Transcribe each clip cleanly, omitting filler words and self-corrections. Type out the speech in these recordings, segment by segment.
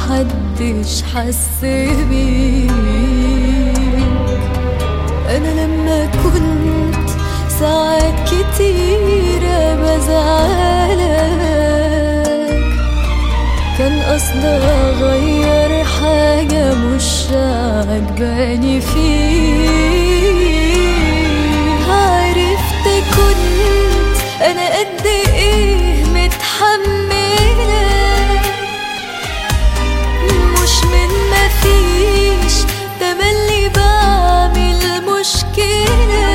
محدش حس بيك. أنا لما كنت ساعات كتيرة بزعلك كان قصدي أغير حاجة مش عجباني فيك. عرفت كنت أنا قد إيه متحملة، مش من مفيش تملي بعمل مشكلة.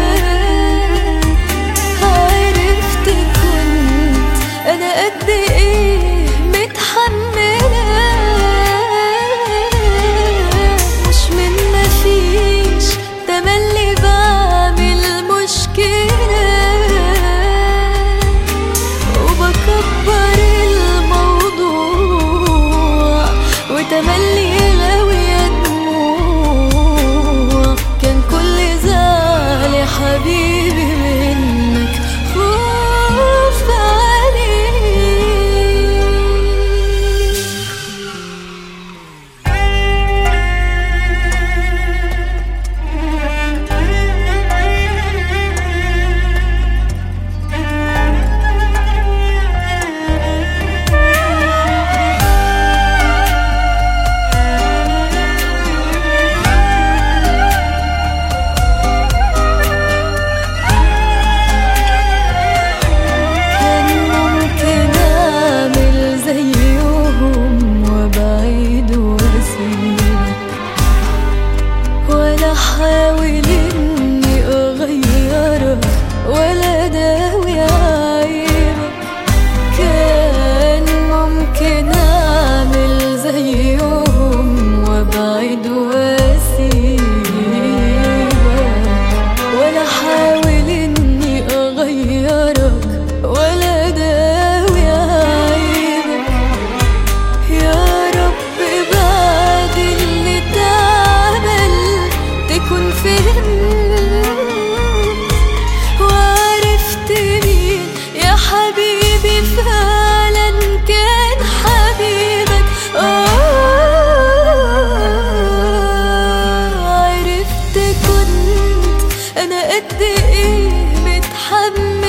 عرفت كنت أنا قد إيه متحملة، مش من مفيش تملي بعمل مشكلة. وبكبر الموضوع وتملي غاوية دموع. كان كل زعلي حبيبي منك خوف عليك. أحاول إني أغيرك ولا داوي عيبك. كان ممكن أعمل زيهم وأبعد وأسيبك، ولا أحاول إني أغيرك ولا داوي عيبك. يا رب بعد اللي اتعمل تكون فهمت وعرفت مين يا حبيبي فعلا كان حبيبك. عرفت كنت أنا قد إيه متحمل،